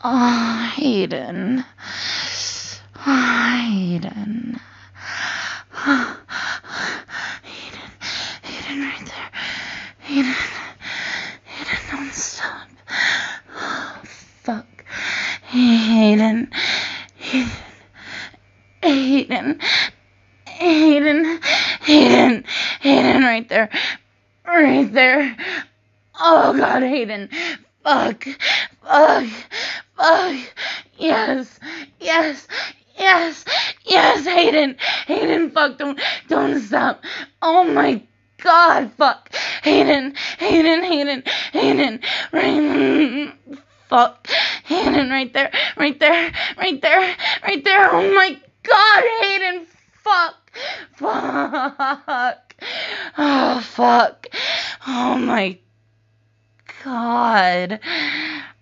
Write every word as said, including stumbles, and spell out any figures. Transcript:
Oh, Hayden. Oh, Hayden. Oh, Hayden. Hayden right there. Hayden. Hayden, don't stop. Oh, fuck. Hayden. Hayden. Hayden. Hayden. Hayden. Hayden right there. Right there. Oh, God, Hayden. Fuck. Fuck. Fuck. Yes. Yes. Yes. Yes, Hayden. Hayden, fuck. Don't, don't stop. Oh, my God, fuck. Hayden. Hayden. Hayden. Hayden. Right. Fuck. Hayden, right there. Right there. Right there. Right there. Oh, my God, Hayden. Fuck. Fuck. Oh, fuck. Oh, my God.